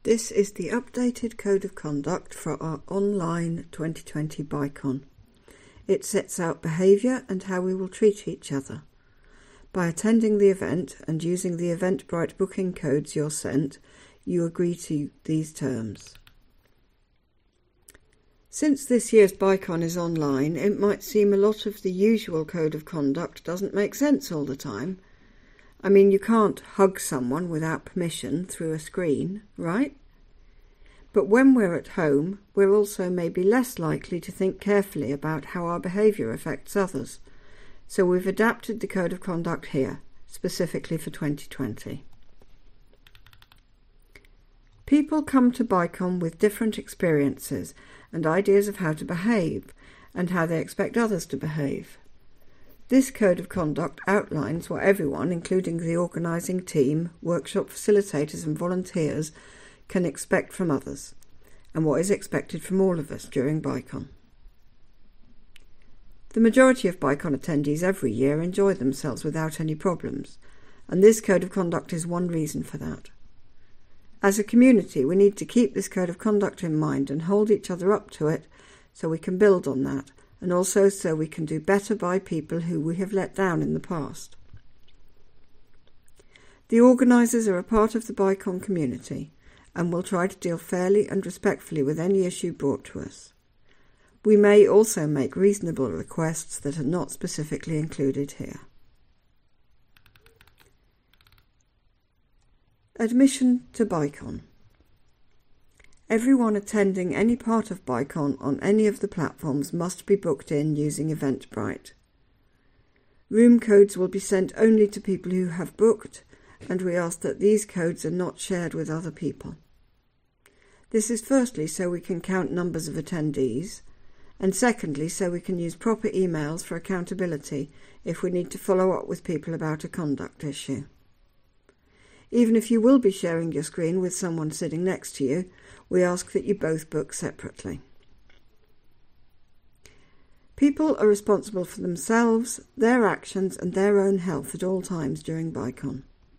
This is the updated Code of Conduct for our online 2020 BICON. It sets out behaviour and how we will treat each other. By attending the event and using the Eventbrite booking codes you're sent, you agree to these terms. Since this year's BICON is online, it might seem a lot of the usual Code of Conduct doesn't make sense all the time. I mean, you can't hug someone without permission through a screen, right? But when we're at home, we're also maybe less likely to think carefully about how our behaviour affects others. So we've adapted the Code of Conduct here, specifically for 2020. People come to BICON with different experiences and ideas of how to behave and how they expect others to behave. This Code of Conduct outlines what everyone, including the organising team, workshop facilitators and volunteers, can expect from others, and what is expected from all of us during BICON. The majority of BICON attendees every year enjoy themselves without any problems, and this Code of Conduct is one reason for that. As a community, we need to keep this Code of Conduct in mind and hold each other up to it so we can build on that, and also so we can do better by people who we have let down in the past. The organisers are a part of the BICON community and will try to deal fairly and respectfully with any issue brought to us. We may also make reasonable requests that are not specifically included here. Admission to BICON. Everyone attending any part of BICON on any of the platforms must be booked in using Eventbrite. Room codes will be sent only to people who have booked, and we ask that these codes are not shared with other people. This is firstly so we can count numbers of attendees, and secondly so we can use proper emails for accountability if we need to follow up with people about a conduct issue. Even if you will be sharing your screen with someone sitting next to you, we ask that you both book separately. People are responsible for themselves, their actions and their own health at all times during BICON.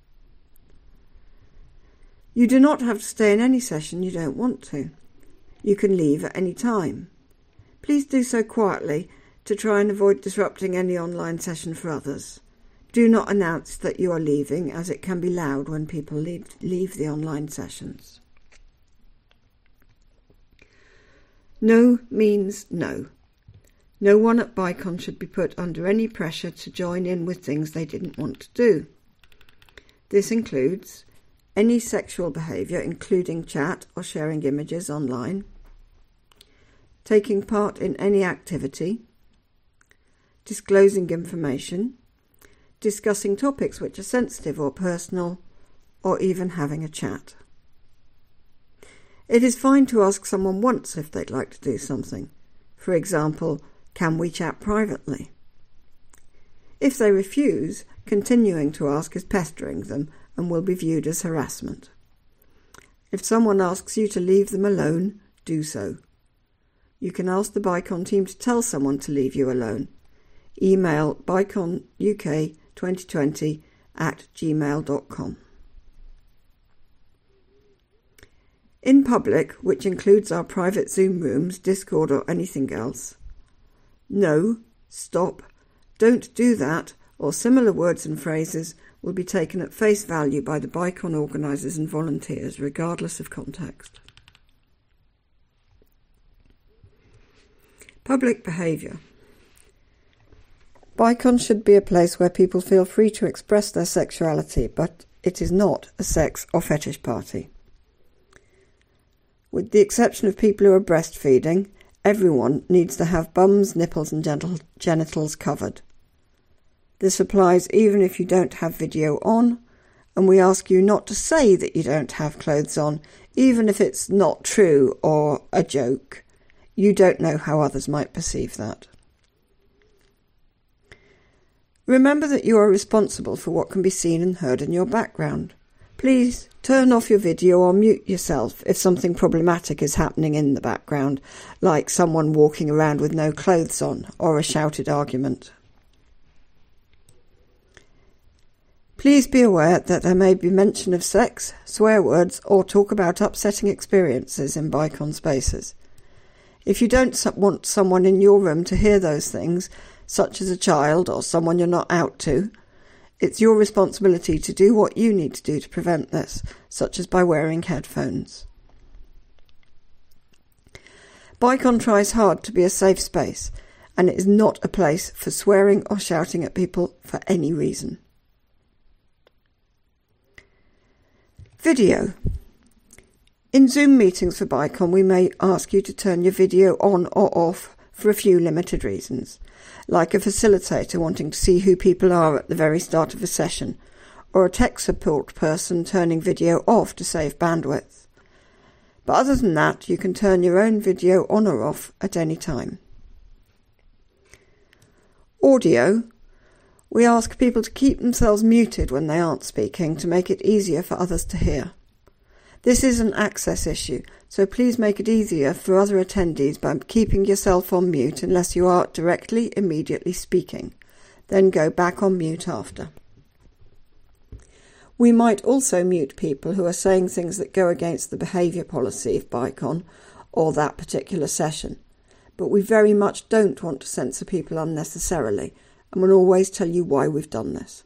You do not have to stay in any session you don't want to. You can leave at any time. Please do so quietly to try and avoid disrupting any online session for others. Do not announce that you are leaving, as it can be loud when people leave the online sessions. No means no. No one at BICON should be put under any pressure to join in with things they didn't want to do. This includes any sexual behaviour, including chat or sharing images online, taking part in any activity, disclosing information, discussing topics which are sensitive or personal, or even having a chat. It is fine to ask someone once if they'd like to do something. For example, can we chat privately? If they refuse, continuing to ask is pestering them and will be viewed as harassment. If someone asks you to leave them alone, do so. You can ask the BICON team to tell someone to leave you alone. Email biconuk2020@gmail.com. In public, which includes our private Zoom rooms, Discord or anything else, no, stop, don't do that, or similar words and phrases will be taken at face value by the BICON organisers and volunteers, regardless of context. Public behaviour. BICON should be a place where people feel free to express their sexuality, but it is not a sex or fetish party. With the exception of people who are breastfeeding, everyone needs to have bums, nipples and genitals covered. This applies even if you don't have video on, and we ask you not to say that you don't have clothes on, even if it's not true or a joke. You don't know how others might perceive that. Remember that you are responsible for what can be seen and heard in your background. Please turn off your video or mute yourself if something problematic is happening in the background, like someone walking around with no clothes on or a shouted argument. Please be aware that there may be mention of sex, swear words, or talk about upsetting experiences in BICON spaces. If you don't want someone in your room to hear those things, such as a child or someone you're not out to, it's your responsibility to do what you need to do to prevent this, such as by wearing headphones. BICON tries hard to be a safe space, and it is not a place for swearing or shouting at people for any reason. Video. In Zoom meetings for BICON, we may ask you to turn your video on or off for a few limited reasons, like a facilitator wanting to see who people are at the very start of a session, or a tech support person turning video off to save bandwidth. But other than that, you can turn your own video on or off at any time. Audio. We ask people to keep themselves muted when they aren't speaking to make it easier for others to hear. This is an access issue, so please make it easier for other attendees by keeping yourself on mute unless you are directly, immediately speaking. Then go back on mute after. We might also mute people who are saying things that go against the behaviour policy of BICON or that particular session, but we very much don't want to censor people unnecessarily, and will always tell you why we've done this.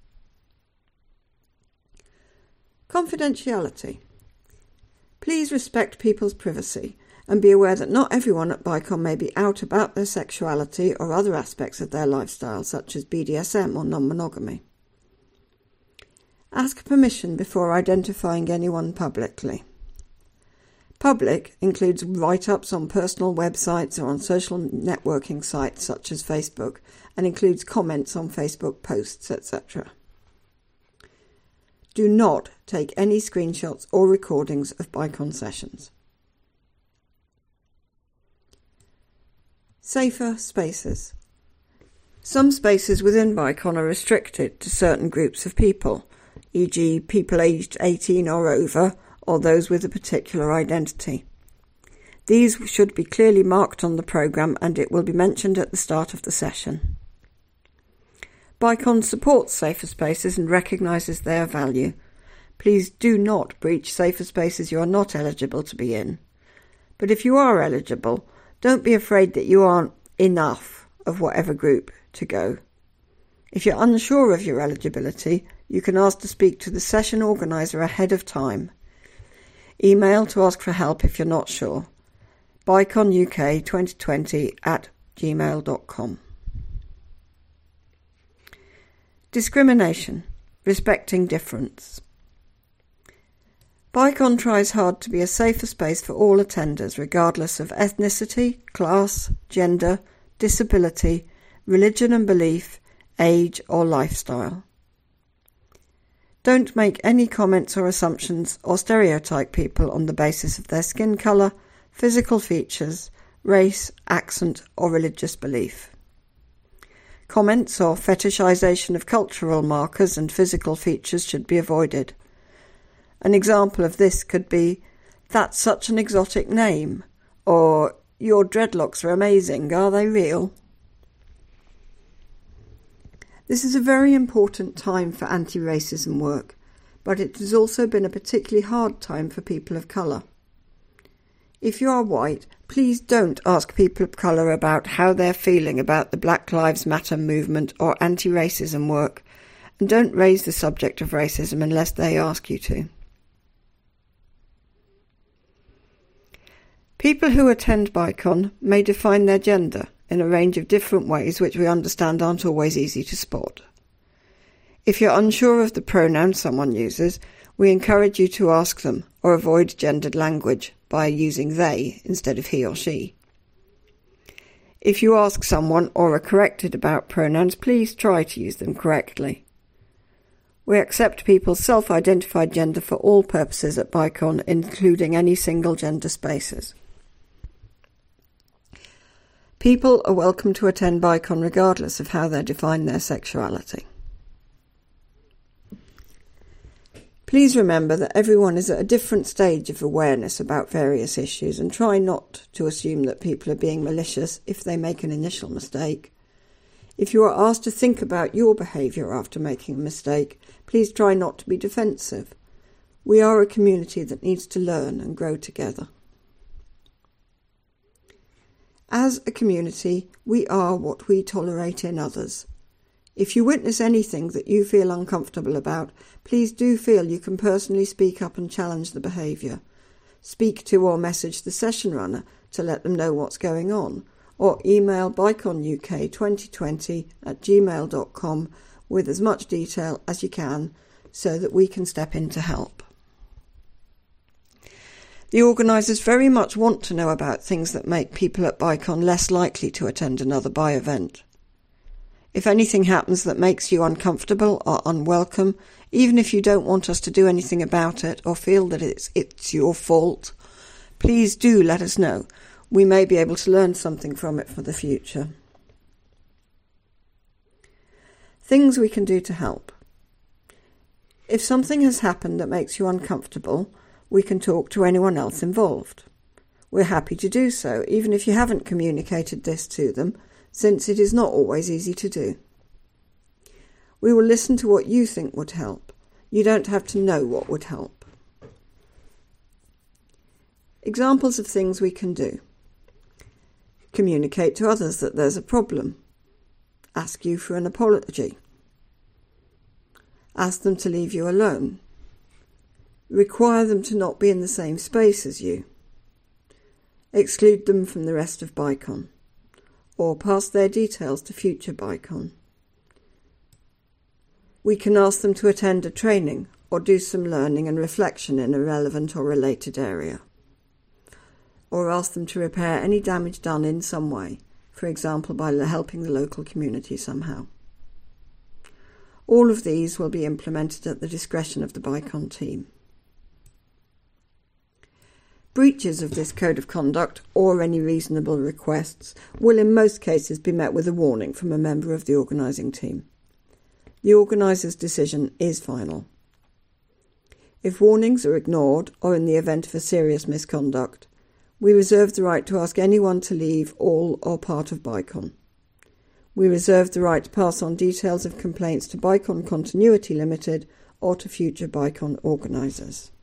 Confidentiality. Please respect people's privacy and be aware that not everyone at BICON may be out about their sexuality or other aspects of their lifestyle, such as BDSM or non-monogamy. Ask permission before identifying anyone publicly. Public includes write-ups on personal websites or on social networking sites such as Facebook, and includes comments on Facebook posts, etc. Do not take any screenshots or recordings of BICON sessions. Safer spaces. Some spaces within BICON are restricted to certain groups of people, e.g. people aged 18 or over, or those with a particular identity. These should be clearly marked on the programme, and it will be mentioned at the start of the session. BICON supports safer spaces and recognises their value. Please do not breach safer spaces you are not eligible to be in. But if you are eligible, don't be afraid that you aren't enough of whatever group to go. If you're unsure of your eligibility, you can ask to speak to the session organiser ahead of time. Email to ask for help if you're not sure. biconuk2020@gmail.com. Discrimination. Respecting difference. BICON tries hard to be a safer space for all attenders, regardless of ethnicity, class, gender, disability, religion and belief, age or lifestyle. Don't make any comments or assumptions or stereotype people on the basis of their skin colour, physical features, race, accent or religious belief. Comments or fetishization of cultural markers and physical features should be avoided. An example of this could be, "That's such an exotic name," or "Your dreadlocks are amazing, are they real?" This is a very important time for anti-racism work, but it has also been a particularly hard time for people of colour. If you are white, please don't ask people of colour about how they're feeling about the Black Lives Matter movement or anti-racism work, and don't raise the subject of racism unless they ask you to. People who attend BICON may define their gender in a range of different ways which we understand aren't always easy to spot. If you're unsure of the pronoun someone uses, we encourage you to ask them or avoid gendered language by using they instead of he or she. If you ask someone or are corrected about pronouns, please try to use them correctly. We accept people's self-identified gender for all purposes at BICON, including any single gender spaces. People are welcome to attend BICON regardless of how they define their sexuality. Please remember that everyone is at a different stage of awareness about various issues, and try not to assume that people are being malicious if they make an initial mistake. If you are asked to think about your behaviour after making a mistake, please try not to be defensive. We are a community that needs to learn and grow together. As a community, we are what we tolerate in others. If you witness anything that you feel uncomfortable about, please do feel you can personally speak up and challenge the behaviour. Speak to or message the session runner to let them know what's going on, or email biconuk2020@gmail.com with as much detail as you can so that we can step in to help. The organisers very much want to know about things that make people at BICON less likely to attend another BI event. If anything happens that makes you uncomfortable or unwelcome, even if you don't want us to do anything about it or feel that it's your fault, please do let us know. We may be able to learn something from it for the future. Things we can do to help. If something has happened that makes you uncomfortable, we can talk to anyone else involved. We're happy to do so, even if you haven't communicated this to them, since it is not always easy to do. We will listen to what you think would help. You don't have to know what would help. Examples of things we can do. Communicate to others that there's a problem. Ask you for an apology. Ask them to leave you alone. Require them to not be in the same space as you. Exclude them from the rest of BICON. Or pass their details to future BICON. We can ask them to attend a training or do some learning and reflection in a relevant or related area. Or ask them to repair any damage done in some way, for example by helping the local community somehow. All of these will be implemented at the discretion of the BICON team. Breaches of this code of conduct or any reasonable requests will in most cases be met with a warning from a member of the organising team. The organiser's decision is final. If warnings are ignored or in the event of a serious misconduct, we reserve the right to ask anyone to leave all or part of BICON. We reserve the right to pass on details of complaints to BICON Continuity Limited or to future BICON organisers.